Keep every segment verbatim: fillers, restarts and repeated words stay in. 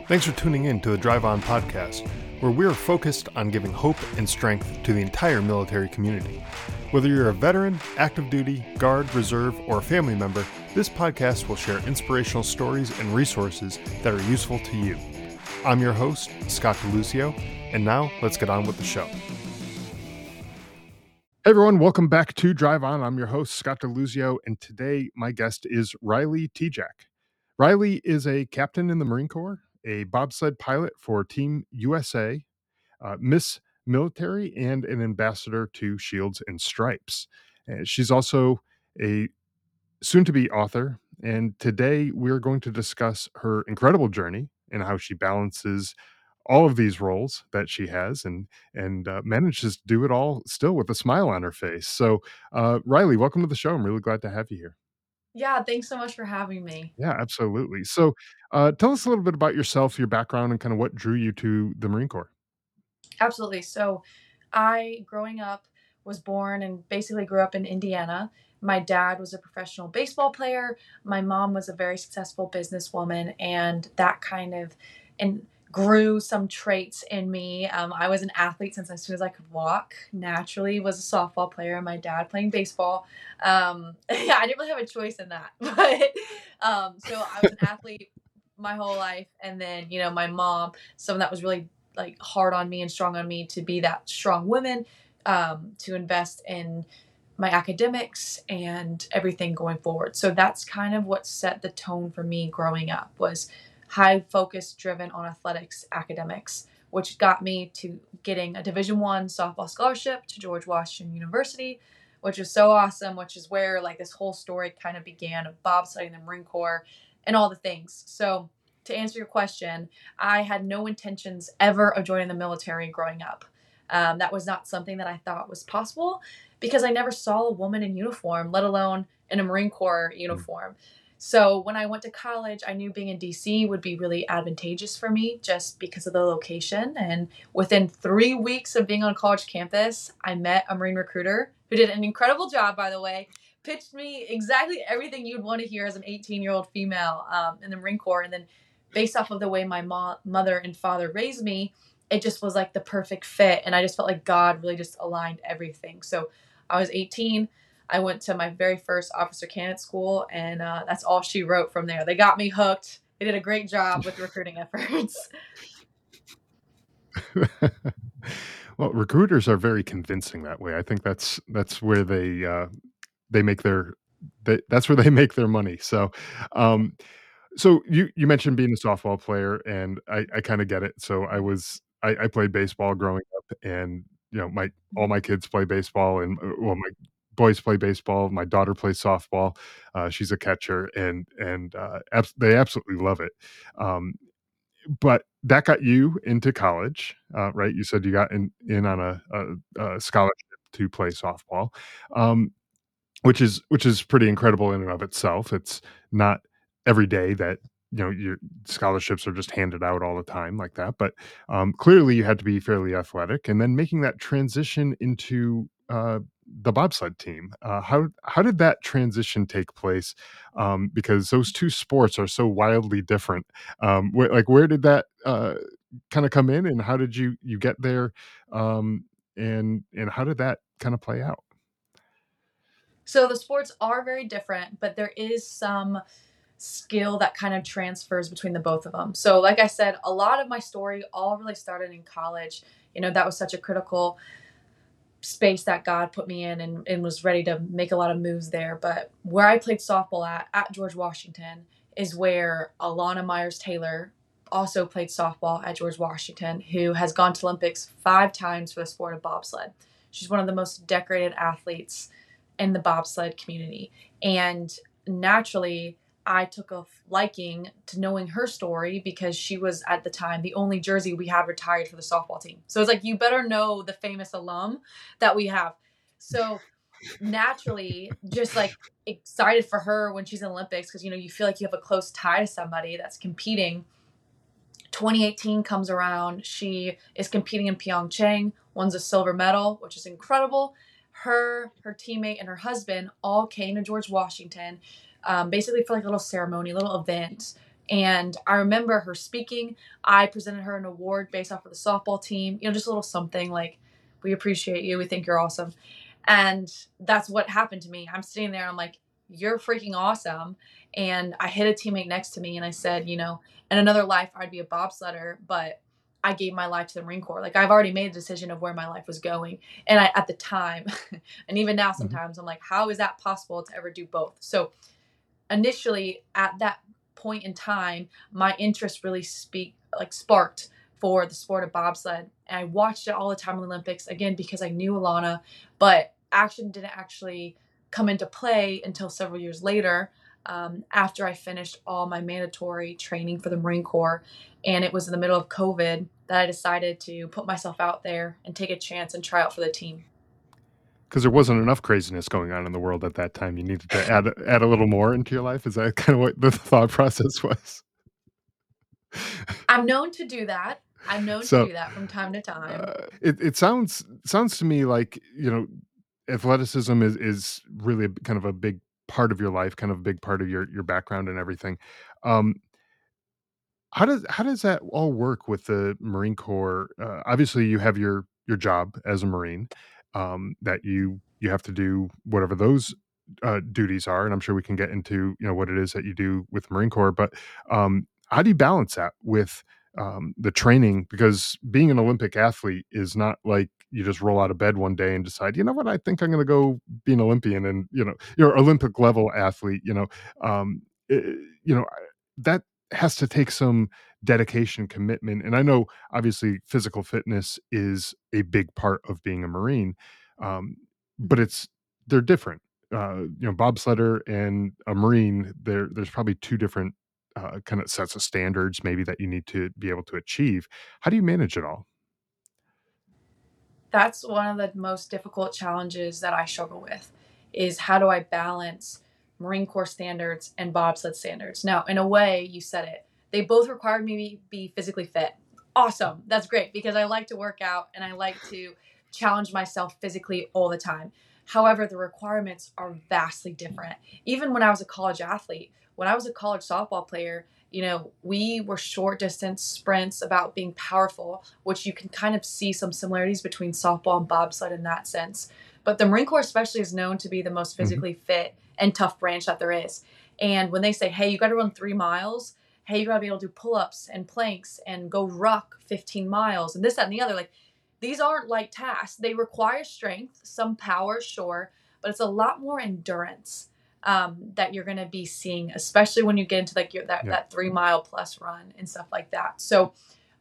Thanks for tuning in to the Drive On podcast, where we are focused on giving hope and strength to the entire military community. Whether you're a veteran, active duty, guard, reserve, or a family member, this podcast will share inspirational stories and resources that are useful to you. I'm your host, Scott DeLuzio, and now let's get on with the show. Hey everyone, welcome back to Drive On. I'm your host, Scott DeLuzio, and today my guest is Riley Tejak. Riley is a captain in the Marine Corps, a bobsled pilot for Team U S A, uh, Miss Military, and an ambassador to Shields and Stripes. Uh, she's also a soon-to-be author, and today we're going to discuss her incredible journey and how she balances all of these roles that she has and and uh, manages to do it all still with a smile on her face. So, uh, Riley, welcome to the show. I'm really glad to have you here. Yeah, thanks so much for having me. Yeah, absolutely. So, uh, tell us a little bit about yourself, your background, and kind of what drew you to the Marine Corps. Absolutely. So, I, growing up, was born and basically grew up in Indiana. My dad was a professional baseball player. My mom was a very successful businesswoman, and that kind of and grew some traits in me. Um, I was an athlete since as soon as I could walk. Naturally, was a softball player. My dad playing baseball. Um, yeah, I didn't really have a choice in that, but um, so I was an athlete my whole life, and then you know my mom, someone that was really like hard on me and strong on me to be that strong woman, um, to invest in my academics and everything going forward. So that's kind of what set the tone for me growing up, was high focus driven on athletics, academics, which got me to getting a Division One softball scholarship to George Washington University, which was so awesome, which is where like this whole story kind of began of bobsledding, the Marine Corps, and all the things. So to answer your question, I had no intentions ever of joining the military growing up. Um, that was not something that I thought was possible because I never saw a woman in uniform, let alone in a Marine Corps uniform. So when I went to college, I knew being in D C would be really advantageous for me just because of the location. And within three weeks of being on college campus, I met a Marine recruiter who did an incredible job, by the way, pitched me exactly everything you'd want to hear as an eighteen-year-old female um, in the Marine Corps. And then based off of the way my mo- mother and father raised me, it just was like the perfect fit. And I just felt like God really just aligned everything. So I was eighteen. I went to my very first officer candidate school, and uh, that's all she wrote from there. They got me hooked. They did a great job with recruiting efforts. Well, recruiters are very convincing that way. I think that's that's where they uh, they make their they, that's where they make their money. So, um, so you you mentioned being a softball player, and I, I kind of get it. So I was I, I played baseball growing up, and you know my all my kids play baseball, and uh, well my boys play baseball. My daughter plays softball. Uh, she's a catcher, and and uh, abs- they absolutely love it. Um, but that got you into college, uh, right? You said you got in in on a, a, a scholarship to play softball. Um, which is which is pretty incredible in and of itself. It's not every day that, you know, your scholarships are just handed out all the time like that, but, um, clearly you had to be fairly athletic, and then making that transition into, uh, the bobsled team, uh, how how did that transition take place? Um, because those two sports are so wildly different. Um, where like, where did that, uh, kinda come in, and how did you you get there? Um, and and how did that kinda play out? So the sports are very different, but there is some skill that kind of transfers between the both of them. So, like I said, a lot of my story all really started in college. You know, that was such a critical space that God put me in, and, and was ready to make a lot of moves there. But where I played softball at, at George Washington, is where Alana Myers Taylor also played softball at George Washington, who has gone to Olympics five times for the sport of bobsled. She's one of the most decorated athletes in the bobsled community. And naturally, I took a liking to knowing her story because she was at the time the only jersey we had retired for the softball team. So it's like, you better know the famous alum that we have. So naturally, just like excited for her when she's in Olympics, because you know you feel like you have a close tie to somebody that's competing. twenty eighteen comes around. She is competing in Pyeongchang, wins a silver medal, which is incredible. Her, her teammate, and her husband all came to George Washington, um, basically for like a little ceremony, a little event. And I remember her speaking. I presented her an award based off of the softball team, you know, just a little something like, we appreciate you. We think you're awesome. And that's what happened to me. I'm sitting there, I'm like, you're freaking awesome. And I hit a teammate next to me and I said, you know, in another life, I'd be a bobsledder, but I gave my life to the Marine Corps. Like I've already made a decision of where my life was going. And I, at the time, and even now, Mhm. sometimes I'm like, how is that possible to ever do both? So initially at that point in time, my interest really speak like sparked for the sport of bobsled. And I watched it all the time in the Olympics again because I knew Alana, but action didn't actually come into play until several years later, um, after I finished all my mandatory training for the Marine Corps. And it was in the middle of COVID that I decided to put myself out there and take a chance and try out for the team. 'Cause there wasn't enough craziness going on in the world at that time, you needed to add add a little more into your life? Is that kinda what the thought process was? I'm known to do that. I'm known to So, do that from time to time. uh, it it sounds sounds to me like, you know, athleticism is is really a b kind of a big part of your life, kind of a big part of your your background and everything. Um, how does how does that all work with the Marine Corps? Uh, obviously, you have your your job as a Marine, um, that you you have to do whatever those, uh, duties are, and I'm sure we can get into, you know, what it is that you do with the Marine Corps, but, um, how do you balance that with, um, the training? Because being an Olympic athlete is not like you just roll out of bed one day and decide, "You know what? I think I'm gonna go be an Olympian," and, you know, you're Olympic level athlete, you know, um, eh, you know, I that has to take some dedication, commitment, and I know obviously physical fitness is a big part of being a Marine, um, but it's they're different. Uh, you know, bobsledder and a Marine, there there's probably two different, uh, kinda sets of standards maybe that you need to be able to achieve. How do you manage it all? That's one of the most difficult challenges that I struggle with, is how do I balance Marine Corps standards and bobsled standards? Now, in a way, you said it. They both required me to be physically fit. Awesome. That's great because I like to work out and I like to challenge myself physically all the time. However, the requirements are vastly different. Even when I was a college athlete, when I was a college softball player, you know, we were short distance sprints about being powerful, which you can kind of see some similarities between softball and bobsled in that sense. But the Marine Corps, especially, is known to be the most Mhm. physically fit and tough branch that there is. And when they say, hey, you got to run three miles, hey, you got to be able to do pull ups and planks and go ruck fifteen miles and this, that, and the other, like these aren't light tasks. They require strength, some power, sure, but it's a lot more endurance, um, that you're going to be seeing, especially when you get into like your, that Yeah. that three mile plus run and stuff like that. So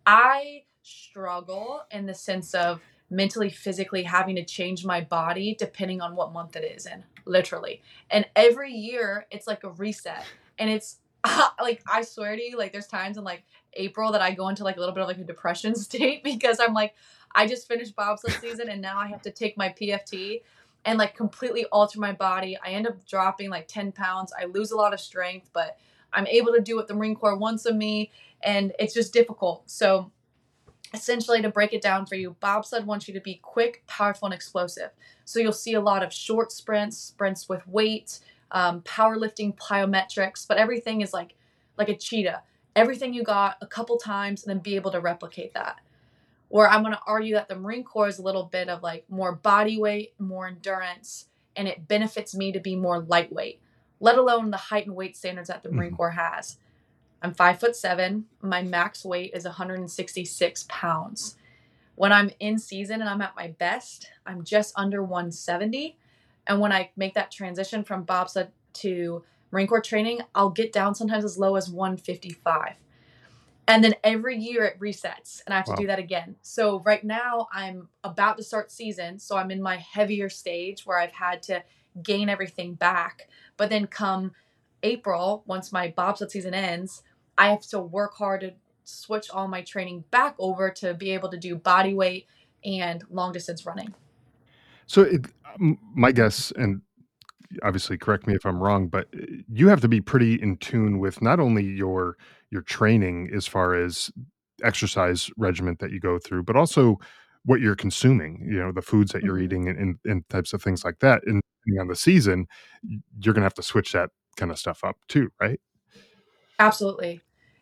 I struggle in the sense of mentally, physically having to change my body depending on what month it is in, literally. And every year it's like a reset. And it's like, I swear to you, like, there's times in like April that I go into like a little bit of like a depression state because I'm like, I just finished bobsled season and now I have to take my P F T and like completely alter my body. I end up dropping like ten pounds. I lose a lot of strength, but I'm able to do what the Marine Corps wants of me. And it's just difficult. So essentially, to break it down for you, bobsled wants you to be quick, powerful, and explosive. So you'll see a lot of short sprints, sprints with weight, um, powerlifting, plyometrics, but everything is like like a cheetah. Everything you got a couple times and then be able to replicate that. Where I'm going to argue that the Marine Corps is a little bit of like more body weight, more endurance, and it benefits me to be more lightweight, let alone the height and weight standards that the Marine Mhm. Corps has. I'm five foot seven. My max weight is one hundred sixty-six pounds. When I'm in season and I'm at my best, I'm just under one seventy. And when I make that transition from bobsled to Marine Corps training, I'll get down sometimes as low as one fifty-five. And then every year it resets and I have to do Wow. that again. So right now I'm about to start season. So I'm in my heavier stage where I've had to gain everything back. But then come April, once my bobsled season ends, I have to work hard to switch all my training back over to be able to do body weight and long distance running. So it m my guess, and obviously correct me if I'm wrong, but, uh, you have to be pretty in tune with not only your your training as far as exercise regimen that you go through, but also what you're consuming, you know, the foods that you're Mhm. eating and and and types of things like that, and depending on the season, y you're gonna have to switch that kinda stuff up too, right? Absolutely.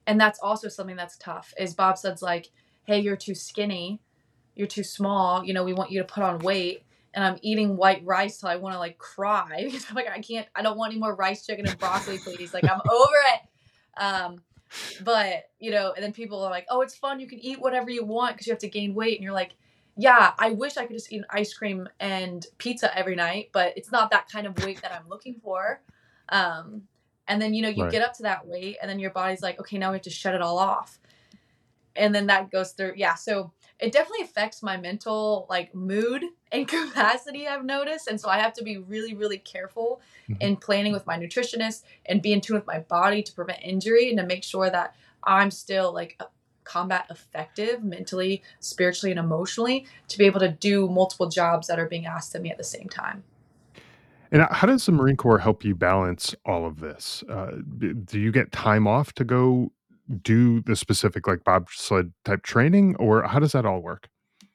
And that's also something that's tough is bobsled's like, hey, you're too skinny, you're too small, you know, we want you to put on weight. And I'm eating white rice till I want to like cry because I'm like, I can't, I don't want any more rice, chicken, and broccoli, please. Like, I'm over it. Um, but, you know, and then people are like, oh, it's fun. You can eat whatever you want because you have to gain weight. And you're like, yeah, I wish I could just eat ice cream and pizza every night, but it's not that kind of weight that I'm looking for. Um, and then, you know, you Right. get up to that weight and then your body's like, okay, now we have to shut it all off. And then that goes through. Yeah. So it definitely affects my mental like mood and capacity, I've noticed. And so I have to be really, really careful Mhm. in planning with my nutritionist and be in tune with my body to prevent injury and to make sure that I'm still like a- combat effective mentally, spiritually, and emotionally to be able to do multiple jobs that are being asked of me at the same time. And uh, how does the Marine Corps help you balance all of this? Uh, d do you get time off to go do the specific, like, bobsled type training, or how does that all work?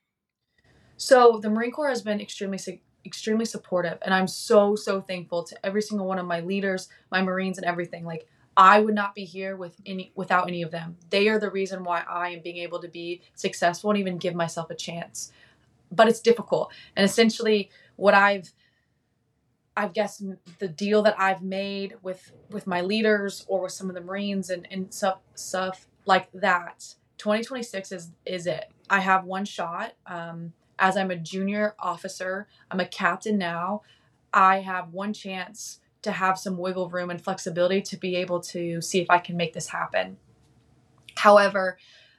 So the Marine Corps has been extremely su- extremely supportive, and I'm so so thankful to every single one of my leaders, my Marines, and everything. Like, I would not be here with any without any of them. They are the reason why I am being able to be successful and even give myself a chance. But it's difficult, and essentially, what I've I guess the deal that I've made with with my leaders or with some of the Marines and and stuff stuff like that. twenty twenty-six is is it. I have one shot. Um, as I'm a junior officer, I'm a captain now. I have one chance to have some wiggle room and flexibility to be able to see if I can make this happen. However,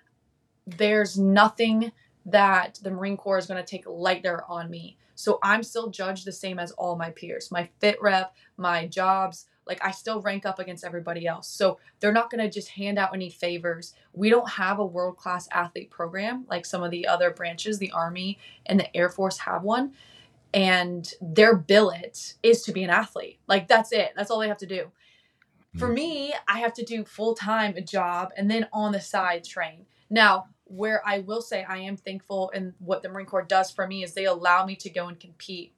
there's nothing that the Marine Corps is going to take lighter on me. So I'm still judged the same as all my peers. My fit rep, my jobs, like I still rank up against everybody else. So they're not going to just hand out any favors. We don't have a world class athlete program like some of the other branches, the Army and the Air Force have one. And their billet is to be an athlete. Like that's it. That's all they have to do. For Mhm. me, I have to do full time a job and then on the side train. Now, where I will say I am thankful and what the Marine Corps does for me is they allow me to go and compete.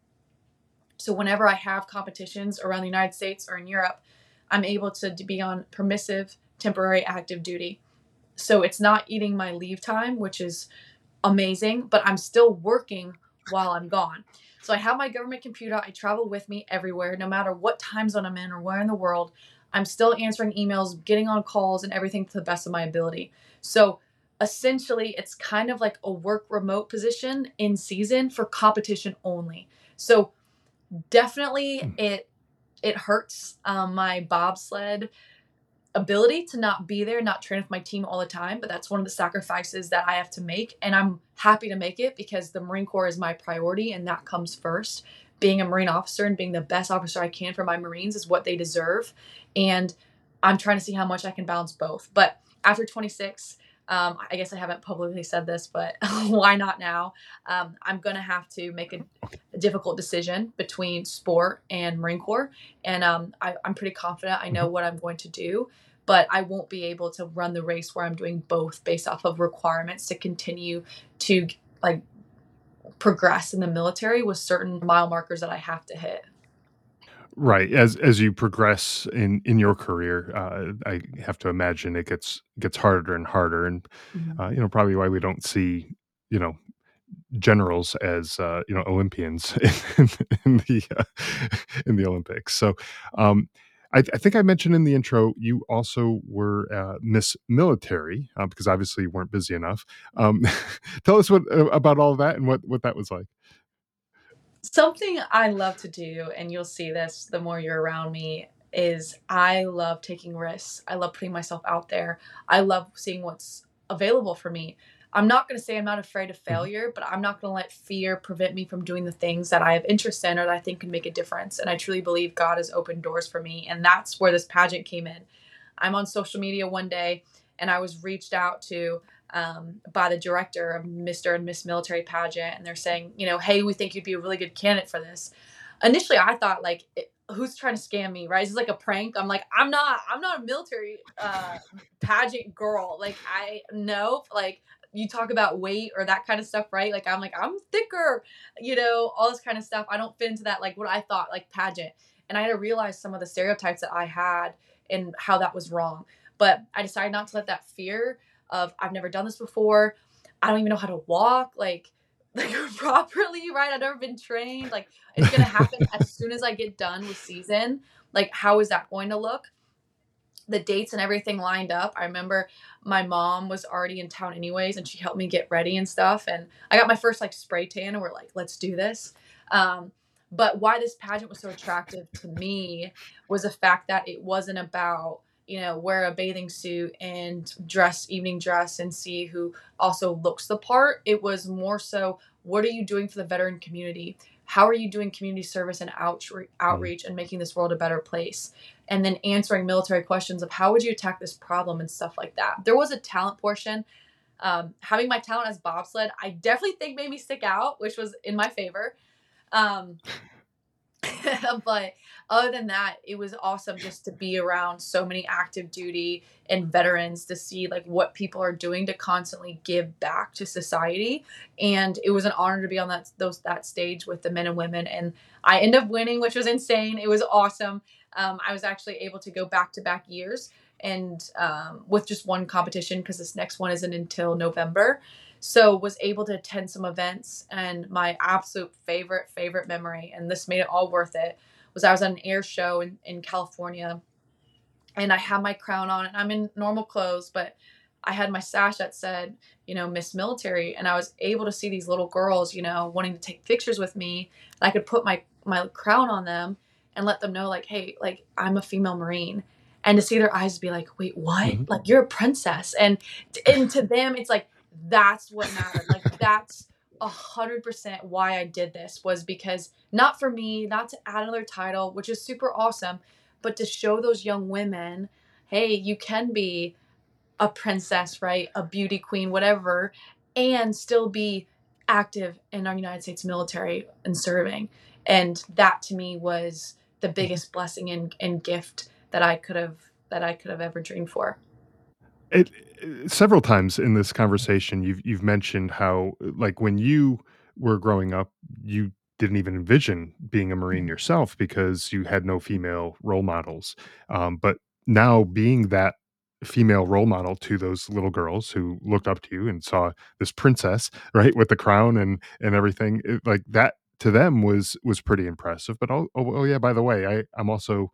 So whenever I have competitions around the United States or in Europe, I'm able to be on permissive temporary active duty. So it's not eating my leave time, which is amazing, but I'm still working while I'm gone. So I have my government computer. I travel with me everywhere, no matter what time zone I'm in or where in the world. I'm still answering emails, getting on calls, and everything to the best of my ability. So essentially, it's kind of like a work remote position in season for competition only. So definitely Mm. it it hurts um, my bobsled ability to not be there, not train with my team all the time, but that's one of the sacrifices that I have to make. And I'm happy to make it because the Marine Corps is my priority and that comes first. Being a Marine officer and being the best officer I can for my Marines is what they deserve. And I'm trying to see how much I can balance both. But after twenty-six, um, I guess I haven't publicly said this, but why not now? Um, I'm going to have to make a, Okay. a difficult decision between sport and Marine Corps. And um, I, I'm pretty confident I know Mhm. what I'm going to do, but I won't be able to run the race where I'm doing both based off of requirements to continue to like progress in the military with certain mile markers that I have to hit. Right, as as you progress in in your career, uh, I have to imagine it gets gets harder and harder, and, Mhm. uh, you know, probably why we don't see, you know, generals as, uh, you know, Olympians in in the, uh, in the Olympics. So, um, I I think I mentioned in the intro, you also were, uh, Miss Military, uh, because obviously you weren't busy enough. Um, tell us what uh, about all that and what what that was like. Something I love to do, and you'll see this the more you're around me, is I love taking risks. I love putting myself out there. I love seeing what's available for me. I'm not going to say I'm not afraid of Mhm. failure, but I'm not going to let fear prevent me from doing the things that I have interest in or that I think can make a difference. And I truly believe God has opened doors for me. And that's where this pageant came in. I'm on social media one day and I was reached out to um, by the director of Mister and Miss Military Pageant, and they're saying, you know, hey, we think you'd be a really good candidate for this. Initially, I thought like, it, who's trying to scam me, right? Is this like a prank? I'm like, I'm not, I'm not a military uh, pageant girl. Like, I know, like, you talk about weight or that kind of stuff, right? Like, I'm like, I'm thicker, you know, all this kind of stuff. I don't fit into that, like, what I thought, like, pageant. And I had to realize some of the stereotypes that I had and how that was wrong. But I decided not to let that fear of I've never done this before. I don't even know how to walk like like properly, right? I've never been trained. Like it's gonna happen as soon as I get done with season. Like, how is that going to look? The dates and everything lined up. I remember my mom was already in town anyways, and she helped me get ready and stuff. And I got my first like spray tan, and we're like, let's do this. Um, but why this pageant was so attractive to me was the fact that it wasn't about, you know, wear a bathing suit and dress evening dress and see who also looks the part. It was more so, what are you doing for the veteran community? How are you doing community service and outre- Mm, outreach and making this world a better place? And then answering military questions of how would you attack this problem and stuff like that. There was a talent portion. Um, having my talent as bobsled, I definitely think made me stick out, which was in my favor. Um, but other than that, it was awesome just to be around so many active duty and veterans to see like what people are doing to constantly give back to society. And it was an honor to be on that those that stage with the men and women. And I ended up winning, which was insane. It was awesome. Um, I was actually able to go back to back years and um, with just one competition because this next one isn't until November. So was able to attend some events, and my absolute favorite favorite memory, and this made it all worth it, was I was at an air show in, in California, and I had my crown on, and I'm in normal clothes, but I had my sash that said, you know, Miss Military, and I was able to see these little girls, you know, wanting to take pictures with me, and I could put my my crown on them and let them know, like, hey, like I'm a female Marine, and to see their eyes be like, wait, what? mhm. Like you're a princess, and and to them, it's like that's what mattered. Like that's a hundred percent why I did this was because not for me, not to add another title, which is super awesome, but to show those young women, hey, you can be a princess, right? A beauty queen, whatever, and still be active in our United States military and serving. And that to me was the biggest blessing and, and gift that I could have that I could have ever dreamed for. It uh, several times in this conversation, you've you've mentioned how, uh, like, when you were growing up, you didn't even envision being a Marine yourself because you had no female role models. Um, but now being that female role model to those little girls who looked up to you and saw this princess, right, with the crown and and everything, it, like that to them was was pretty impressive. But oh, oh, oh yeah, by the way, I I'm also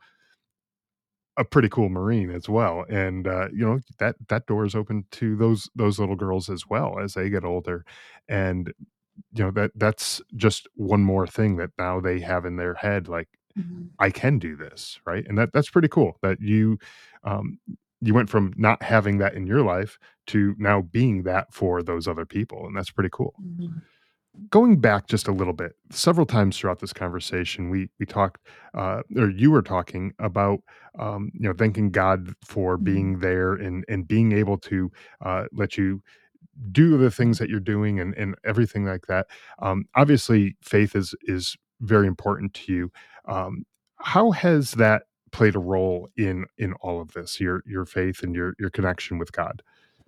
a pretty cool Marine as well, and, uh, you know, that that door is open to those those little girls as well as they get older, and, you know, that that's just one more thing that now they have in their head, like, Mhm. "I can do this," right? And that that's pretty cool that you, um, you went from not having that in your life to now being that for those other people, and that's pretty cool. Mhm. Going back just a little bit, several times throughout this conversation, we we talked, uh, or you were talking about, um, you know, thanking God for Mhm. being there and and being able to uh, let you do the things that you're doing and and everything like that. Um, obviously, faith is is very important to you. Um, how has that played a role in in all of this? Your your faith and your your connection with God.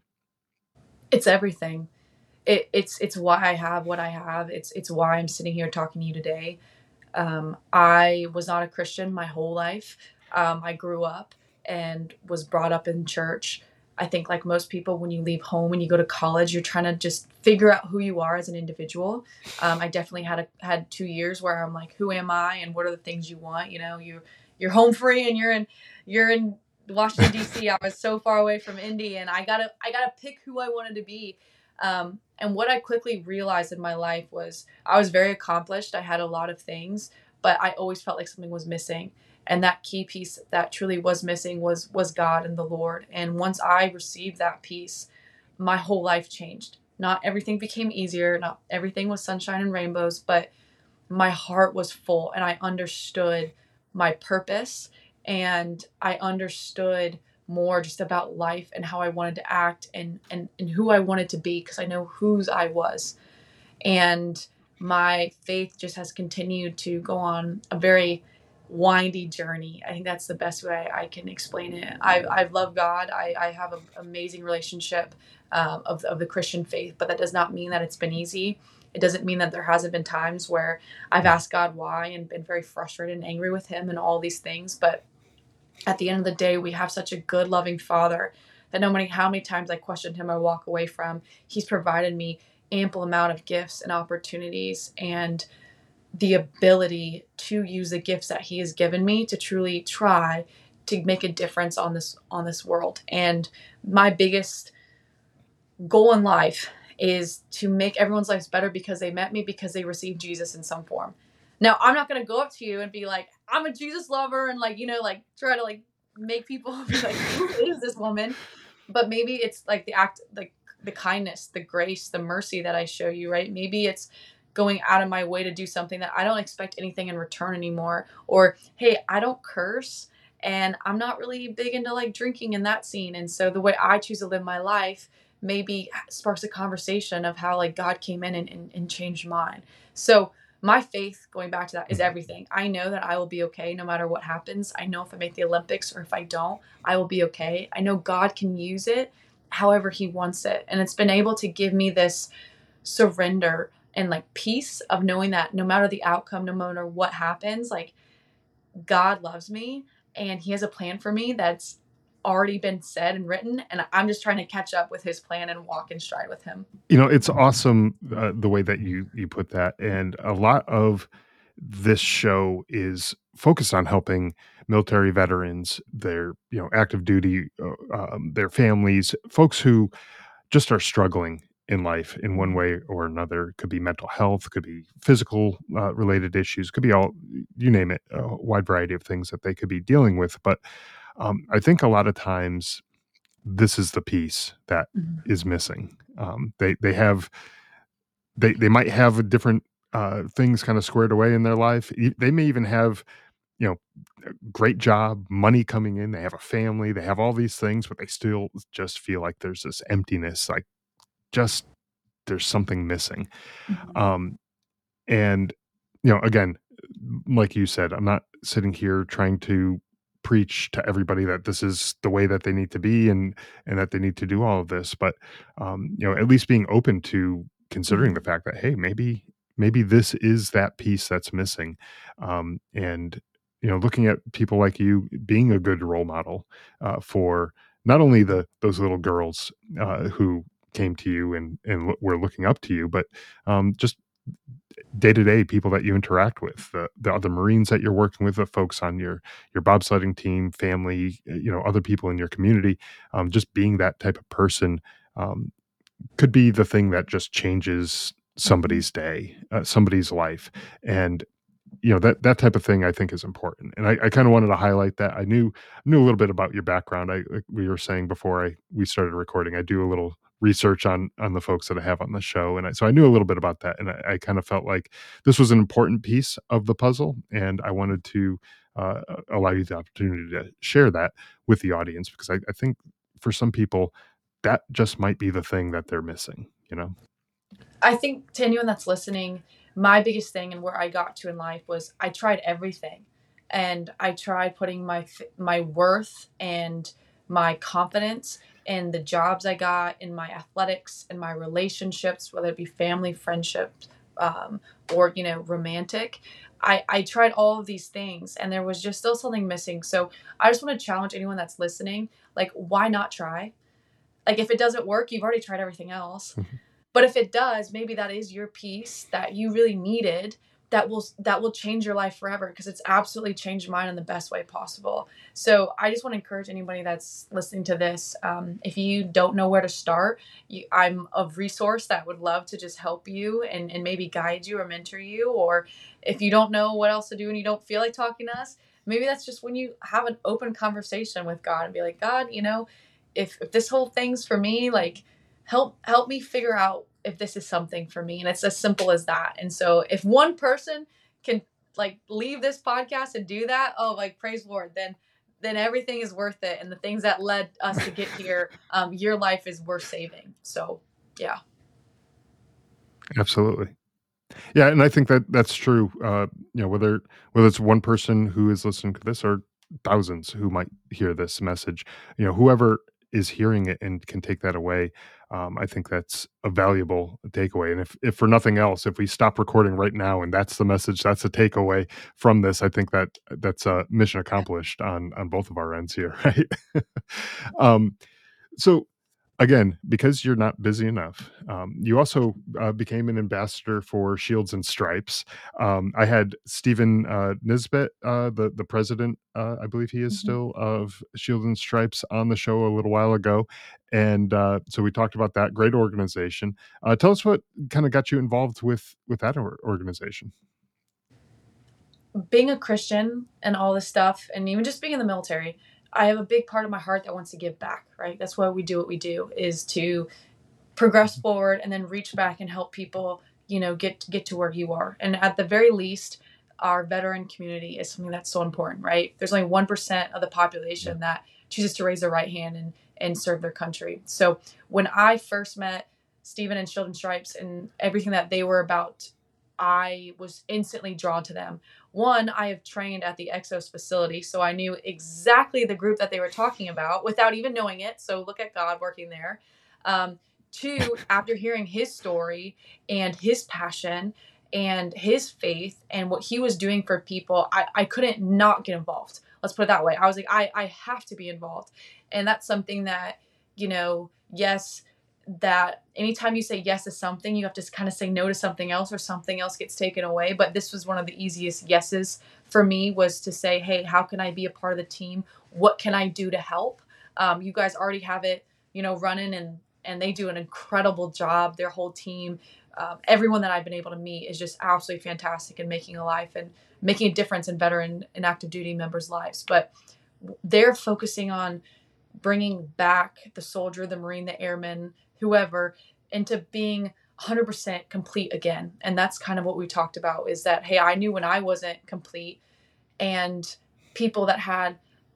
It's everything. It, it's it's why I have what I have. It's it's why I'm sitting here talking to you today. Um, I was not a Christian my whole life. Um, I grew up and was brought up in church. I think, like most people, when you leave home and you go to college, you're trying to just figure out who you are as an individual. Um, I definitely had a, had two years where I'm like, who am I, and what are the things you want? You know, you you're home free, and you're in you're in Washington D C. I was so far away from Indy, and I gotta I gotta pick who I wanted to be. Um, and what I quickly realized in my life was I was very accomplished. I had a lot of things, but I always felt like something was missing. And that key piece that truly was missing was was God and the Lord. And once I received that piece, my whole life changed. Not everything became easier, not everything was sunshine and rainbows, but my heart was full and I understood my purpose and I understood more just about life and how I wanted to act and and, and who I wanted to be because I know whose I was. And my faith just has continued to go on a very windy journey. I think that's the best way I can explain it. I, I love God. I, I have an amazing relationship um, of, of the Christian faith, but that does not mean that it's been easy. It doesn't mean that there hasn't been times where I've Mhm. asked God why and been very frustrated and angry with Him and all these things. But At the end of the day, we have such a good, loving Father that no matter how many times I question Him or walk away from, He's provided me ample amount of gifts and opportunities and the ability to use the gifts that He has given me to truly try to make a difference on this on this world. And my biggest goal in life is to make everyone's lives better because they met me, because they received Jesus in some form. Now, I'm not going to go up to you and be like, I'm a Jesus lover, and like, you know, like try to like make people be like, who is this woman? But maybe it's like the act, like the kindness, the grace, the mercy that I show you, right? Maybe it's going out of my way to do something that I don't expect anything in return anymore. Or, hey, I don't curse and I'm not really big into like drinking in that scene. And so the way I choose to live my life maybe sparks a conversation of how like God came in and, and, and changed mine. So my faith, going back to that, is everything. I know that I will be okay no matter what happens. I know if I make the Olympics or if I don't, I will be okay. I know God can use it however He wants it. And it's been able to give me this surrender and like peace of knowing that no matter the outcome, no matter what happens, like God loves me and He has a plan for me that's already been said and written, and I'm just trying to catch up with His plan and walk in stride with Him. You know, it's awesome, uh, the way that you you put that, and a lot of this show is focused on helping military veterans, their, you know, active duty, uh, um, their families, folks who just are struggling in life in one way or another. Could be mental health, could be physical, uh, related issues, could be all, you name it, a wide variety of things that they could be dealing with, but, um, I think a lot of times this is the piece that Mhm. is missing. Um, they they have they they might have a different, uh, things kinda squared away in their life. E They may even have, you know, a great job, money coming in, they have a family, they have all these things, but they still just feel like there's this emptiness, like, just there's something missing. Mhm. Um, and, you know, again, like you said, I'm not sitting here trying to preach to everybody that this is the way that they need to be and and that they need to do all of this, but, um, you know, at least being open to considering the Mhm. fact that, hey, maybe maybe this is that piece that's missing, um, and, you know, looking at people like you being a good role model, uh, for not only the those little girls, uh, who came to you and and w were looking up to you, but, um, just day to day people that you interact with, the the other Marines that you're working with, the folks on your your bobsledding team, family, uh, you know, other people in your community, um, just being that type of person, um, could be the thing that just changes Mhm. somebody's day, uh, somebody's life, and you know, that that type of thing I think is important, and I I kinda wanted to highlight that. I knew knew a little bit about your background. I like we were saying before I we started recording, I do a little research on on the folks that I have on the show, and I so I knew a little bit about that, and I I kind of felt like this was an important piece of the puzzle, and I wanted to, uh, allow you the opportunity to share that with the audience because I I think for some people, that just might be the thing that they're missing, you know? I think to anyone that's listening, my biggest thing and where I got to in life was I tried everything, and I tried putting my f- my worth and my confidence in the jobs I got, in my athletics, in my relationships, whether it be family, friendships, um, or you know, romantic. I I tried all of these things, and there was just still something missing. So I just want to challenge anyone that's listening, like, why not try? Like, if it doesn't work, you've already tried everything else. Mhm. But if it does, maybe that is your piece that you really needed that will that will change your life forever because it's absolutely changed mine in the best way possible. So I just want to encourage anybody that's listening to this. Um, if you don't know where to start, you, I'm a resource that would love to just help you and, and maybe guide you or mentor you. Or if you don't know what else to do and you don't feel like talking to us, maybe that's just when you have an open conversation with God and be like, God, you know, if, if this whole thing's for me, like help help me figure out if this is something for me, and it's as simple as that. And so if one person can like leave this podcast and do that, oh, like praise the Lord, then then everything is worth it, and the things that led us to get here, um, your life is worth saving. So yeah. Absolutely. Yeah, and I think that that's true. Uh, you know, whether whether it's one person who is listening to this or thousands who might hear this message, you know, whoever is hearing it and can take that away, Um, I think that's a valuable takeaway. And if, if for nothing else, if we stop recording right now and that's the message, that's the takeaway from this, I think that that's a mission Yeah. accomplished on on both of our ends here, right? um, so again, because you're not busy enough, um, you also uh, became an ambassador for Shields and Stripes. Um, I had Stephen uh, Nisbet, uh, the the president, uh, I believe he is Mhm. still, of Shields and Stripes, on the show a little while ago, and uh, so we talked about that great organization. Uh, tell us what kind of got you involved with with that or- organization. Being a Christian and all this stuff, and even just being in the military, I have a big part of my heart that wants to give back, right? That's why we do what we do, is to progress Mhm. forward and then reach back and help people, you know, get get to where you are. And at the very least, our veteran community is something that's so important, right? There's only one percent of the Yeah. population that chooses to raise their right hand and and serve their country. So when I first met Stephen and Children's Stripes and everything that they were about, I was instantly drawn to them. One, I have trained at the Exos facility, so I knew exactly the group that they were talking about without even knowing it. So look at God working there. Um, Two, after hearing his story and his passion and his faith and what he was doing for people, I, I couldn't not get involved. Let's put it that way. I was like, I, I have to be involved. And that's something that, you know, yes, that anytime you say yes to something, you have to kind of say no to something else or something else gets taken away. But this was one of the easiest yeses for me, was to say, hey, how can I be a part of the team? What can I do to help? Um, you guys already have it, you know, running, and and they do an incredible job. Their whole team, um, everyone that I've been able to meet is just absolutely fantastic in making a life and making a difference in veteran and active duty members' lives. But they're focusing on bringing back the soldier, the Marine, the airman, whoever, into being one hundred percent complete again. And that's kind of what we talked about, is that, hey, I knew when I wasn't complete, and people that had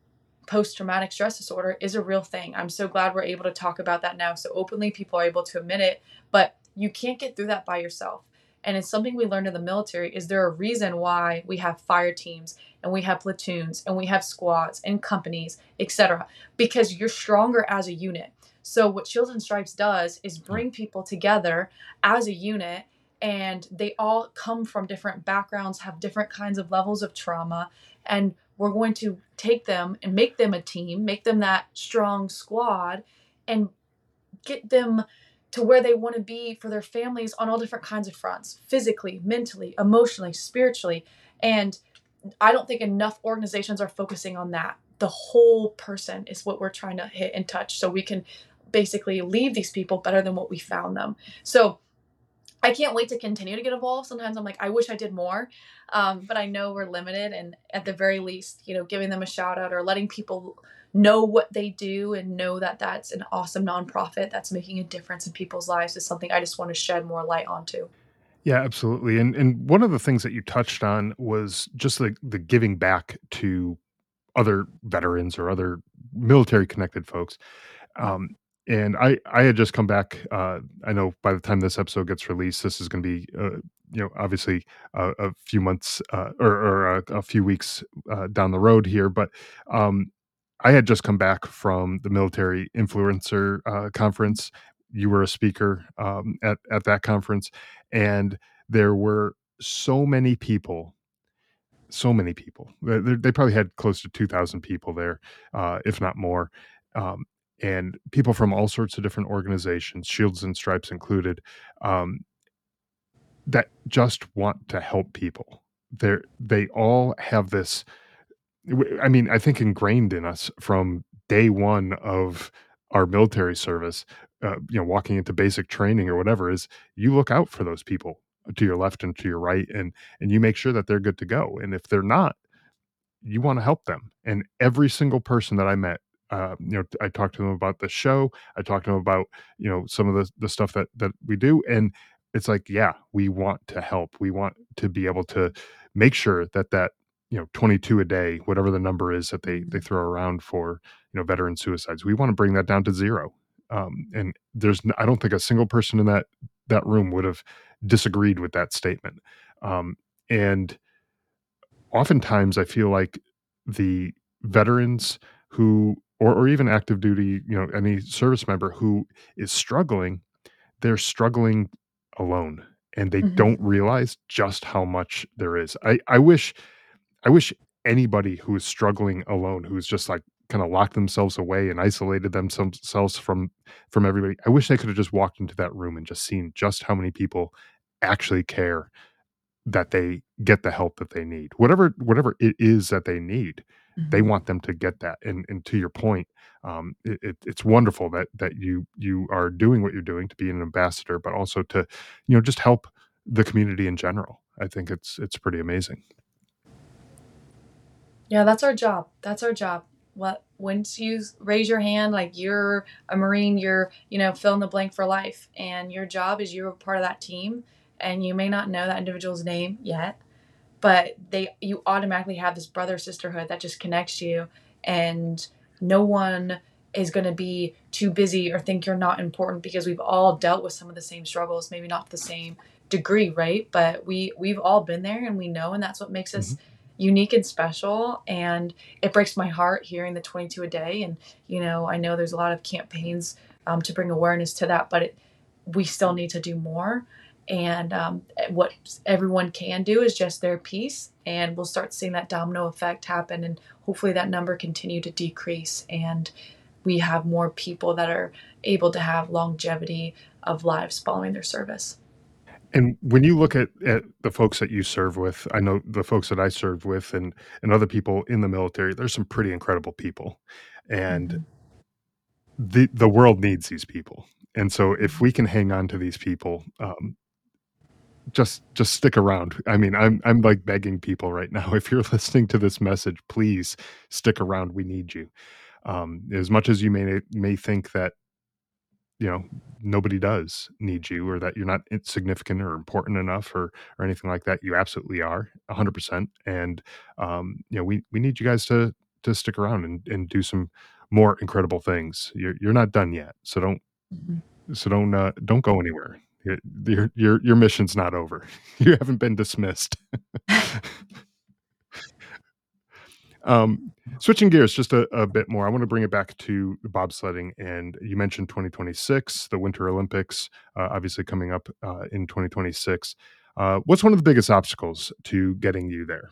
post traumatic stress disorder is a real thing. I'm so glad we're able to talk about that now so openly. People are able to admit it, but you can't get through that by yourself. And it's something we learned in the military. Is there a reason why we have fire teams and we have platoons and we have squads and companies, et cetera? Because you're stronger as a unit. So what Shields and Stripes does is Yeah. bring people together as a unit, and they all come from different backgrounds, have different kinds of levels of trauma, and we're going to take them and make them a team, make them that strong squad, and get them to where they want to be for their families on all different kinds of fronts, physically, mentally, emotionally, spiritually. And I don't think enough organizations are focusing on that. The whole person is what we're trying to hit and touch, so we can basically leave these people better than what we found them. So I can't wait to continue to get involved. Sometimes I'm like, I wish I did more, um, but I know we're limited. And at the very least, you know, giving them a shout out or letting people know what they do and know that that's an awesome nonprofit that's making a difference in people's lives is something I just want to shed more light onto. Yeah, absolutely. And and one of the things that you touched on was just the the giving back to other veterans or other military connected folks. Um, and I I had just come back. Uh, I know by the time this episode gets released, this is going to be uh, you know obviously a, a few months uh, or, or a, a few weeks uh, down the road here, but um, I had just come back from the military influencer uh, conference. You were a speaker um, at at that conference, and there were so many people, so many people. They, they they probably had close to two thousand people there, uh, if not more. Um, and people from all sorts of different organizations, Shields and Stripes included, um, that just want to help people. They're, they all have this. w- I mean, I think ingrained in us from day one of our military service, uh, you know, walking into basic training or whatever, is you look out for those people to your left and to your right, and and you make sure that they're good to go. And if they're not, you wanna help them, and every single person that I met, uh, you know, I talked to them about the show, I talked to them about, you know, some of the the stuff that that we do, and it's like, yeah, we want to help, we want to be able to make sure that that, you know, twenty-two a day, whatever the number is that they they Mhm. throw around for, you know, veteran suicides, we wanna bring that down to zero, um, and there's n I don't think a single person in that that room would have disagreed with that statement, um, and oftentimes I feel like the veterans who or or even active duty, you know, any service member who is struggling, they're struggling alone, and they Mhm. don't realize just how much there is. I I wish I wish anybody who is struggling alone, who's just, like, kinda locked themselves away and isolated themselves from from everybody, I wish they coulda just walked into that room and just seen just how many people actually care that they get the help that they need. Whatever whatever it is that they need, they Mhm. want them to get that, and and to your point, um, it it it's wonderful that that you you are doing what you're doing to be an ambassador, but also to, you know, just help the community in general. I think it's it's pretty amazing. Yeah, that's our job. That's our job. What once you s- raise your hand, like you're a Marine, you're, you know, fill in the blank for life. And your job is you're a part of that team. And you may not know that individual's name yet, but they you automatically have this brother sisterhood that just connects you, and no one is going to be too busy or think you're not important because we've all dealt with some of the same struggles, maybe not the same degree, right? But we we've all been there and we know, and that's what makes Mhm. us unique and special. And it breaks my heart hearing the twenty-two a day. And you know, I know there's a lot of campaigns um, to bring awareness to that, but it, we still need to do more. And um, what everyone can do is just their piece, and we'll start seeing that domino effect happen, and hopefully that number continue to decrease, and we have more people that are able to have longevity of lives following their service. And when you look at at the folks that you serve with, I know the folks that I served with and and other people in the military, there's some pretty incredible people, and Mhm, the the world needs these people. And so if mhm. we can hang on to these people, um, just just stick around. I mean, I'm I'm, like, begging people right now, if you're listening to this message, please stick around, we need you. Um, as much as you may may think that, you know, nobody does need you or that you're not insignificant or important enough or or anything like that, you absolutely are, one hundred percent, and, um, you know, we we need you guys to to stick around and and do some more incredible things. You're you're not done yet, so don't Mhm. so don't, uh, don't go anywhere. Y your your your mission's not over. You haven't been dismissed. Um, Switching gears just a a bit more, I wanna bring it back to bobsledding, and you mentioned twenty twenty-six, the Winter Olympics, uh, obviously coming up, uh, in twenty twenty-six. Uh, what's one of the biggest obstacles to getting you there?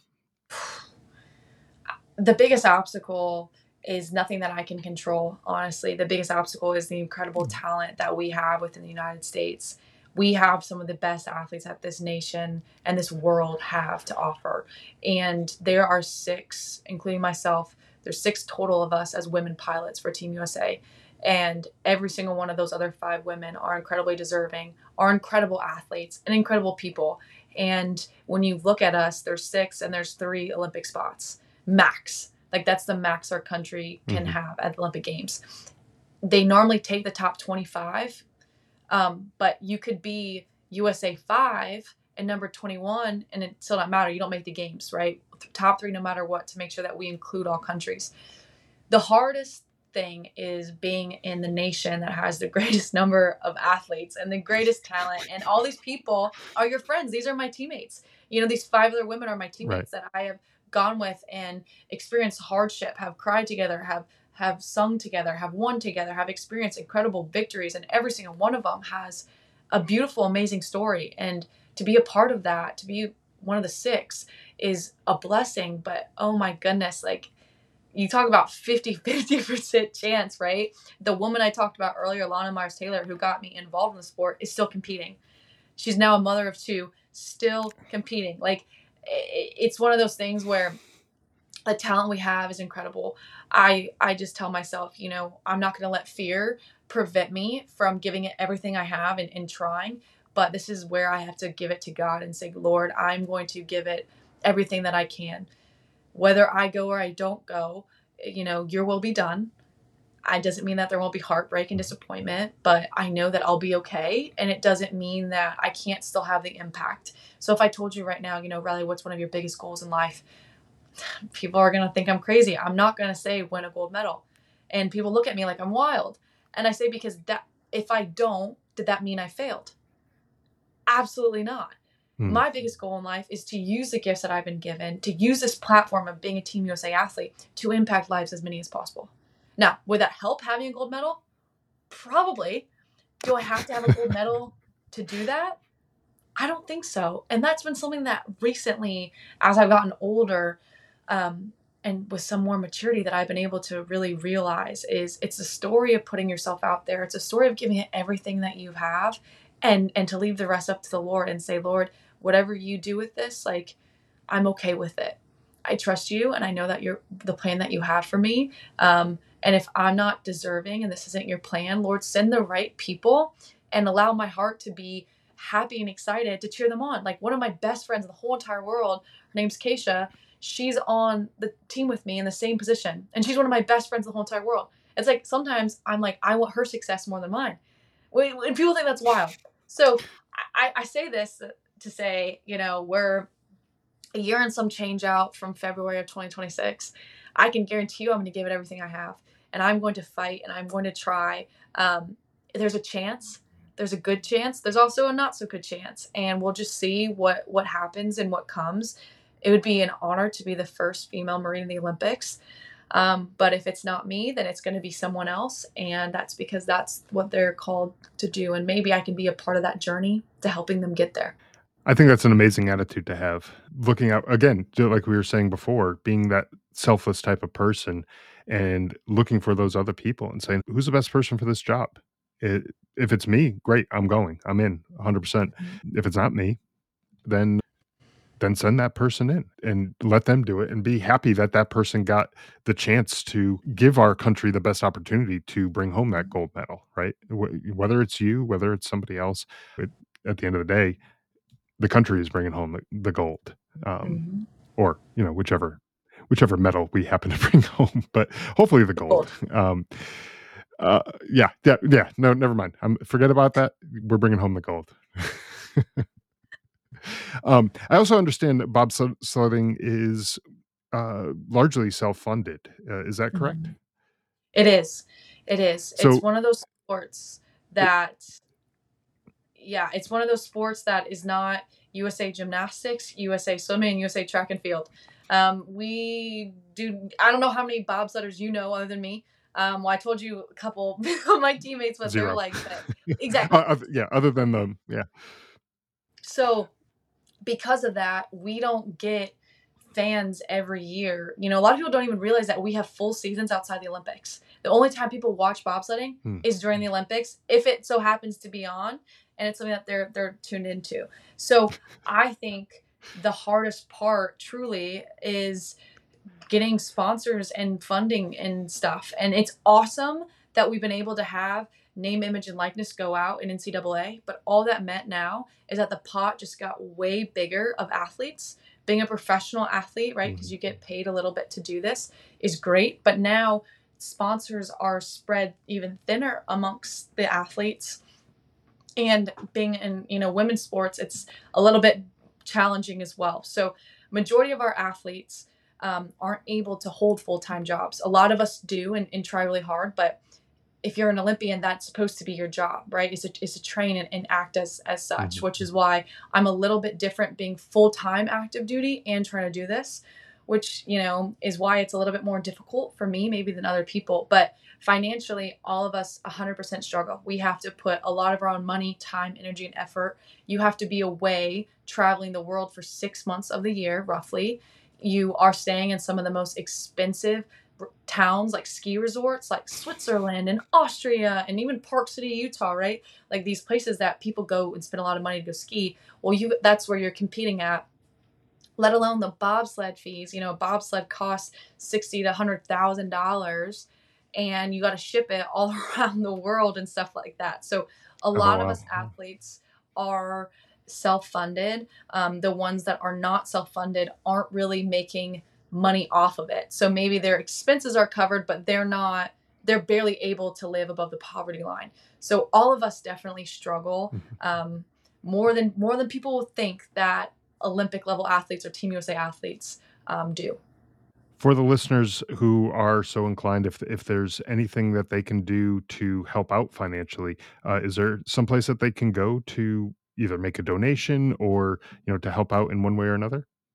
The biggest obstacle is nothing that I can control, honestly. The biggest obstacle is the incredible Mm, talent that we have within the United States. We have some of the best athletes that this nation and this world have to offer. And there are six, including myself, there's six total of us as women pilots for Team U S A. And every single one of those other five women are incredibly deserving, are incredible athletes, and incredible people. And when you look at us, there's six and there's three Olympic spots max. Like that's the max our country can mhm, have at the Olympic Games. They normally take the top twenty-five, um, but you could be U S A five and number twenty-one, and it still not matter. You don't make the games, right? Top three, no matter what, to make sure that we include all countries. The hardest thing is being in the nation that has the greatest number of athletes and the greatest talent, and all these people are your friends. These are my teammates. You know, these five other women are my right. teammates that I have gone with and experienced hardship, have cried together, have have sung together, have won together, have experienced incredible victories, and every single one of them has a beautiful, amazing story. And to be a part of that, to be one of the six, is a blessing. But oh my goodness, like you talk about fifty-fifty percent chance, right? The woman I talked about earlier, Lana Myers Taylor, who got me involved in the sport, is still competing. She's now a mother of two, still competing. Like, it's one of those things where the talent we have is incredible. I I just tell myself, you know, I'm not going to let fear prevent me from giving it everything I have and, and trying. But this is where I have to give it to God and say, Lord, I'm going to give it everything that I can. Whether I go or I don't go, you know, your will be done. I doesn't mean that there won't be heartbreak and Mhm. disappointment, but I know that I'll be okay. And it doesn't mean that I can't still have the impact. So if I told you right now, you know, Riley, what's one of your biggest goals in life? People are going to think I'm crazy. I'm not going to say win a gold medal. And people look at me like I'm wild. And I say, because that, if I don't, did that mean I failed? Absolutely not. Mm, My biggest goal in life is to use the gifts that I've been given, to use this platform of being a Team U S A athlete to impact lives as many as possible. Now, would that help having a gold medal? Probably. Do I have to have a gold medal to do that? I don't think so. And that's been something that recently, as I've gotten older, um, and with some more maturity that I've been able to really realize is it's a story of putting yourself out there. It's a story of giving it everything that you have and and to leave the rest up to the Lord and say, Lord, whatever you do with this, like I'm okay with it. I trust you and I know that you're the plan that you have for me. Um, and if I'm not deserving and this isn't your plan, Lord, send the right people and allow my heart to be happy and excited to cheer them on. Like one of my best friends in the whole entire world, her name's Keisha. She's on the team with me in the same position. And she's one of my best friends in the whole entire world. It's like sometimes I'm like, I want her success more than mine. And people think that's wild. So I, I say this to say, you know, we're a year and some change out from February of twenty twenty-six. I can guarantee you I'm going to give it everything I have. And I'm going to fight and I'm going to try. Um, there's a chance. There's a good chance. There's also a not so good chance. And we'll just see what, what happens and what comes. It would be an honor to be the first female Marine in the Olympics. Um, but if it's not me, then it's going to be someone else. And that's because that's what they're called to do. And maybe I can be a part of that journey to helping them get there. I think that's an amazing attitude to have. Looking out again, ju like we were saying before, being that selfless type of person and looking for those other people and saying, "Who's the best person for this job?" I if it's me, great, I'm going, I'm in one hundred percent. Mhm. If it's not me, then then send that person in and let them do it and be happy that that person got the chance to give our country the best opportunity to bring home that gold medal, right? Wh whether it's you, whether it's somebody else, but at the end of the day, the country is bringing home the, the gold, um, Mhm. or you know whichever whichever medal we happen to bring home, but hopefully the gold. Gold. Um, uh, yeah, yeah, yeah. No, never mind. Um, forget about that. We're bringing home the gold. um, I also understand that bobsledding is uh, largely self-funded. Uh, is that correct? Mhm. It is. It is. It's So, one of those sports it, that yeah, it's one of those sports that is not U S A Gymnastics, U S A Swimming, U S A Track and Field. Um, we do I don't know how many bobsledders you know other than me. Um, well, I told you a couple of my teammates what they're zero. like, but Uh, exactly. oth- yeah, other than the yeah. So because of that, we don't get fans every year. You know, a lot of people don't even realize that we have full seasons outside the Olympics. The only time people watch bobsledding Hmm. is during the Olympics, if it so happens to be on, and it's something that they're they're tuned into. So I think the hardest part truly is getting sponsors and funding and stuff. And it's awesome that we've been able to have name, image, and likeness go out in N C double A. But all that meant now is that the pot just got way bigger of athletes. Being a professional athlete, right? Because Mhm. you get paid a little bit to do this is great. But now sponsors are spread even thinner amongst the athletes. And being in, you know, women's sports, it's a little bit challenging as well. So majority of our athletes um, aren't able to hold full-time jobs. A lot of us do and, and try really hard, but if you're an Olympian, that's supposed to be your job, right? Is to, is to train and, and act as as such, Mhm. which is why I'm a little bit different being full time active duty and trying to do this, which you know is why it's a little bit more difficult for me maybe than other people. But financially, all of us one hundred percent struggle. We have to put a lot of our own money, time, energy, and effort. You have to be away traveling the world for six months of the year, roughly. You are staying in some of the most expensive towns like ski resorts like Switzerland and Austria and even Park City, Utah, right? Like these places that people go and spend a lot of money to go ski. Well, you that's where you're competing at. Let alone the bobsled fees. You know, bobsled costs sixty to a hundred thousand dollars, and you got to ship it all around the world and stuff like that. So a Oh lot of wow. us athletes are self-funded. Um, the ones that are not self-funded aren't really making money off of it. So maybe their expenses are covered, but they're not. They're barely able to live above the poverty line. So all of us definitely struggle Mhm. um, more than more than people would think that Olympic level athletes or Team U S A athletes um, do. For the listeners who are so inclined, if if there's anything that they can do to help out financially, uh, is there some place that they can go to either make a donation or, you know, to help out in one way or another?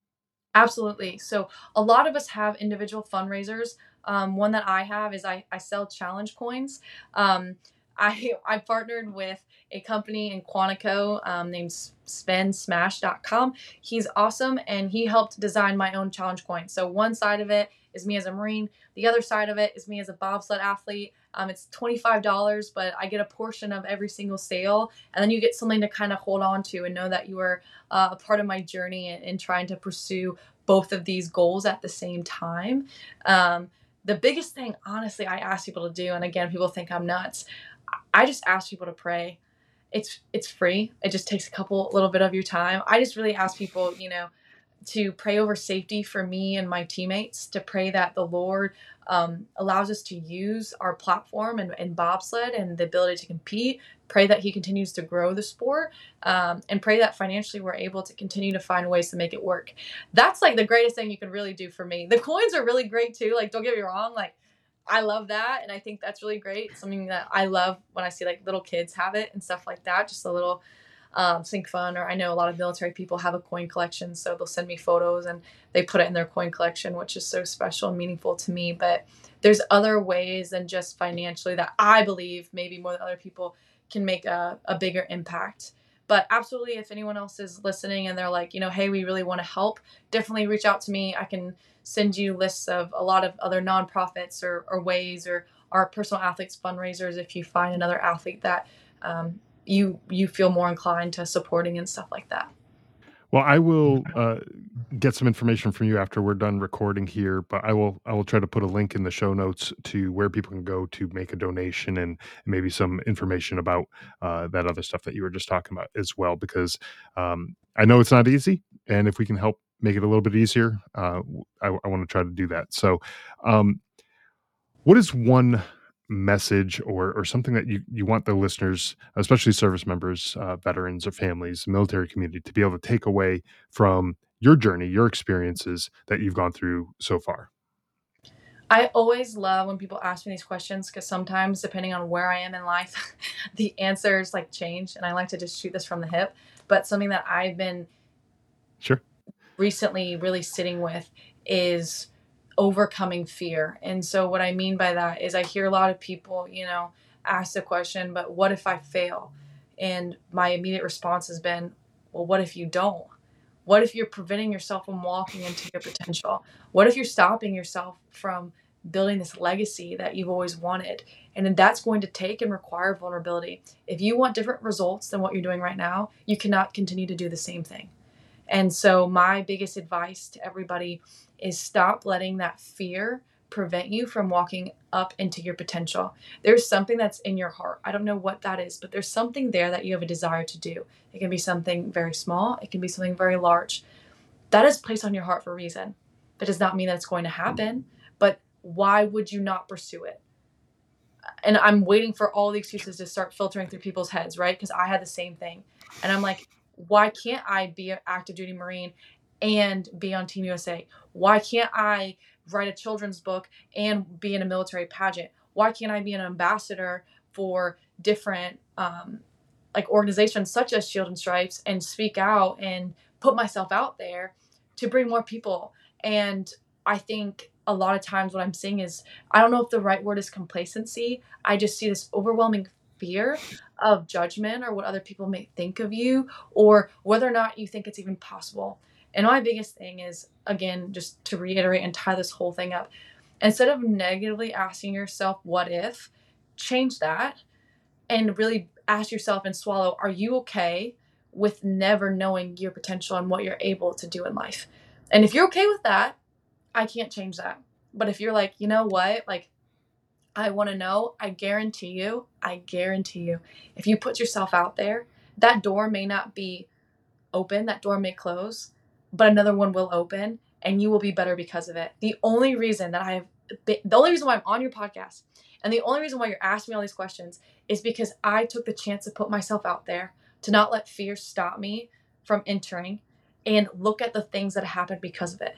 Absolutely. So a lot of us have individual fundraisers. Um, one that I have is I, I sell challenge coins. Um, I I partnered with a company in Quantico um, named spend smash dot com. He's awesome and he helped design my own challenge coin. So one side of it is me as a Marine. The other side of it is me as a bobsled athlete. Um, it's twenty-five dollars, but I get a portion of every single sale. And then you get something to kind of hold on to and know that you are uh, a part of my journey in, in trying to pursue both of these goals at the same time. Um, the biggest thing, honestly, I ask people to do, and again, people think I'm nuts. I just ask people to pray. It's it's free. It just takes a couple little bit of your time. I just really ask people, you know, to pray over safety for me and my teammates, to pray that the Lord um, allows us to use our platform and, and bobsled and the ability to compete. Pray that He continues to grow the sport, um, and pray that financially we're able to continue to find ways to make it work. That's like the greatest thing you can really do for me. The coins are really great too. Like, don't get me wrong. Like, I love that, and I think that's really great. Something that I love when I see like little kids have it and stuff like that. Just a little um, Sync Fun, or I know a lot of military people have a coin collection, so they'll send me photos and they put it in their coin collection, which is so special and meaningful to me. But there's other ways than just financially that I believe maybe more than other people can make a, a bigger impact. But absolutely, if anyone else is listening and they're like, you know, hey, we really want to help, definitely reach out to me. I can send you lists of a lot of other nonprofits or, or ways, or our personal athletes fundraisers if you find another athlete that um, you you feel more inclined to supporting and stuff like that. Well, I will uh, get some information from you after we're done recording here, but I will I will try to put a link in the show notes to where people can go to make a donation, and maybe some information about uh, that other stuff that you were just talking about as well. Because um, I know it's not easy, and if we can help make it a little bit easier, uh, w- I, I want to try to do that. So, um, what is one message or or something that you you want the listeners, especially service members, uh, veterans or families, military community, to be able to take away from your journey, your experiences that you've gone through so far? I always love when people ask me these questions because sometimes, depending on where I am in life, the answers like change, and I like to just shoot this from the hip. But something that I've been Sure. recently really sitting with is overcoming fear. And so, what I mean by that is, I hear a lot of people, you know, ask the question, but what if I fail? And my immediate response has been, well, what if you don't? What if you're preventing yourself from walking into your potential? What if you're stopping yourself from building this legacy that you've always wanted? And then that's going to take and require vulnerability. If you want different results than what you're doing right now, you cannot continue to do the same thing. And so, my biggest advice to everybody is stop letting that fear prevent you from walking up into your potential. There's something that's in your heart. I don't know what that is, but there's something there that you have a desire to do. It can be something very small, it can be something very large. That is placed on your heart for a reason. That does not mean that it's going to happen, but why would you not pursue it? And I'm waiting for all the excuses to start filtering through people's heads, right? Because I had the same thing. And I'm like, why can't I be an active duty Marine and be on Team U S A? Why can't I write a children's book and be in a military pageant? Why can't I be an ambassador for different um, like organizations such as Shield and Stripes and speak out and put myself out there to bring more people? And I think a lot of times what I'm seeing is, I don't know if the right word is complacency. I just see this overwhelming fear of judgment or what other people may think of you, or whether or not you think it's even possible. And my biggest thing is, again, just to reiterate and tie this whole thing up, instead of negatively asking yourself, what if, change that and really ask yourself and swallow, are you okay with never knowing your potential and what you're able to do in life? And if you're okay with that, I can't change that. But if you're like, you know what, like, I want to know, I guarantee you, I guarantee you, if you put yourself out there, that door may not be open, that door may close, but another one will open and you will be better because of it. The only reason that I have been, the only reason why I'm on your podcast and the only reason why you're asking me all these questions is because I took the chance to put myself out there, to not let fear stop me from entering and look at the things that happened because of it.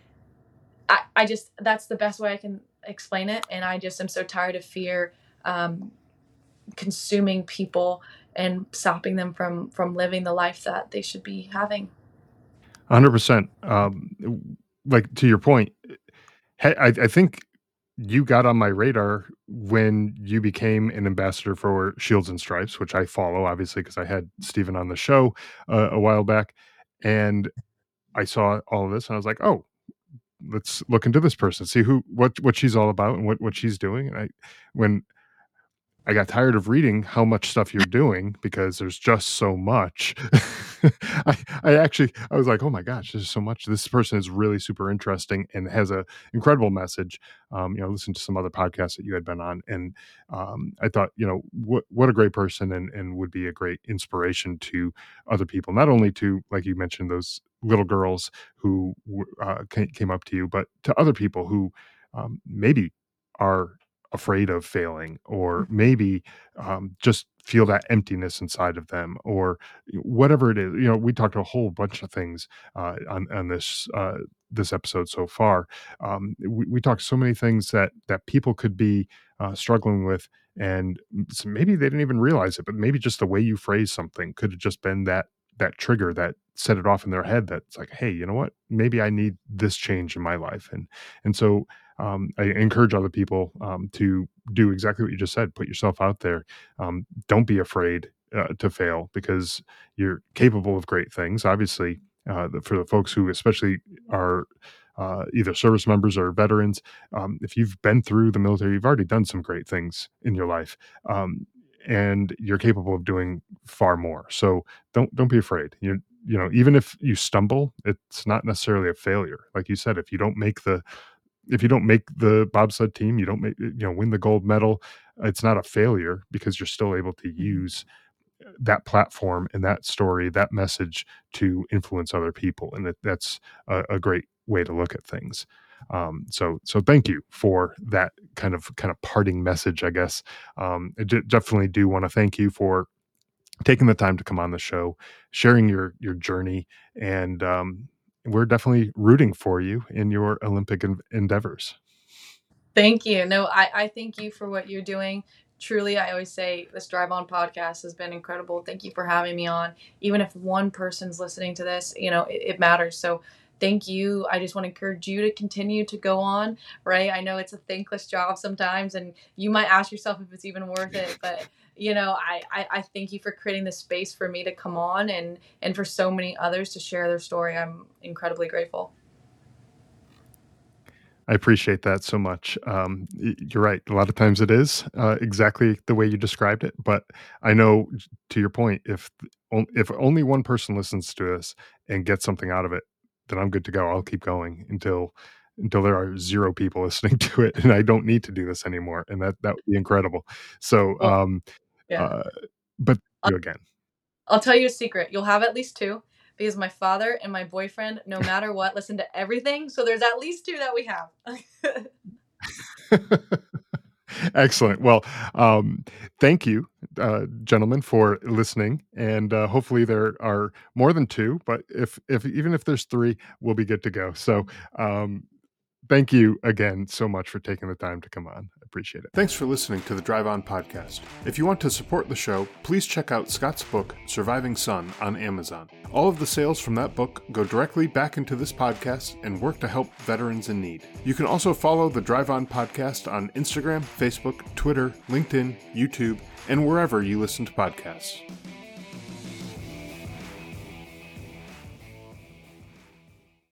I, I just, that's the best way I can explain it. And I just am so tired of fear um, consuming people and stopping them from from living the life that they should be having. hundred percent. Um, w like, to your point, hey, I I think you got on my radar when you became an ambassador for Shields and Stripes, which I follow, obviously, because I had Steven on the show, uh, a while back, and I saw all of this, and I was like, "Oh, let's look into this person, see who what what she's all about and what what she's doing," and I when I got tired of reading how much stuff you're doing because there's just so much. I I actually I was like, "Oh my gosh, there's so much. This person is really super interesting and has a incredible message." Um, you know, listen to some other podcasts that you had been on, and um, I thought, you know, what what a great person, and and would be a great inspiration to other people. Not only to, like you mentioned, those little girls who w- uh, ca- came up to you, but to other people who um, maybe are afraid of failing, or maybe um, just feel that emptiness inside of them, or whatever it is. You know, we talked a whole bunch of things uh, on on this uh, this episode so far. Um, we, we talked so many things that that people could be uh, struggling with, and s- maybe they didn't even realize it, but maybe just the way you phrase something could have just been that that trigger that set it off in their head. That's like, hey, you know what, maybe I need this change in my life. And and so um, I encourage other people um, to do exactly what you just said. Put yourself out there. Um, don't be afraid uh, to fail, because you're capable of great things. Obviously, uh, the- for the folks who especially are uh, either service members or veterans, um, if you've been through the military, you've already done some great things in your life. Um, and you're capable of doing far more. So don't don't be afraid. You you know, even if you stumble, it's not necessarily a failure. Like you said, if you don't make the if you don't make the bobsled team, you don't make you know, win the gold medal, it's not a failure, because you're still able to Mhm. use that platform and that story, that message, to influence other people, and that that's a, a great way to look at things. Um, so so thank you for that kind of kind of parting message, I guess. Um, I d- definitely do want to thank you for taking the time to come on the show, sharing your your journey, and um, we're definitely rooting for you in your Olympic en- endeavors. Thank you. No, I, I thank you for what you're doing. Truly, I always say this Drive On podcast has been incredible. Thank you for having me on. Even if one person's listening to this, you know, it, it matters. So thank you. I just want to encourage you to continue to go on, right? I know it's a thankless job sometimes, and you might ask yourself if it's even worth it, but you know, I, I, I thank you for creating the space for me to come on, and and for so many others to share their story. I'm incredibly grateful. I appreciate that so much. Um, y- you're right. A lot of times it is uh, exactly the way you described it, but I know, j- to your point, if th- on- if only one person listens to us and gets something out of it, then I'm good to go. I'll keep going until until there are zero people listening to it, and I don't need to do this anymore. And that that would be incredible. So, Well, um, yeah. uh, but you again. I'll tell you a secret. You'll have at least two, because my father and my boyfriend, no matter what, listen to everything. So there's at least two that we have. Excellent. Well, um, thank you, uh, gentlemen, for listening, and uh, hopefully there are more than two. But if if even if there's three, we'll be good to go. So, um, thank you again so much for taking the time to come on. I appreciate it. Thanks for listening to the Drive On podcast. If you want to support the show, please check out Scott's book, Surviving Son, on Amazon. All of the sales from that book go directly back into this podcast and work to help veterans in need. You can also follow the Drive On podcast on Instagram, Facebook, Twitter, LinkedIn, YouTube, and wherever you listen to podcasts.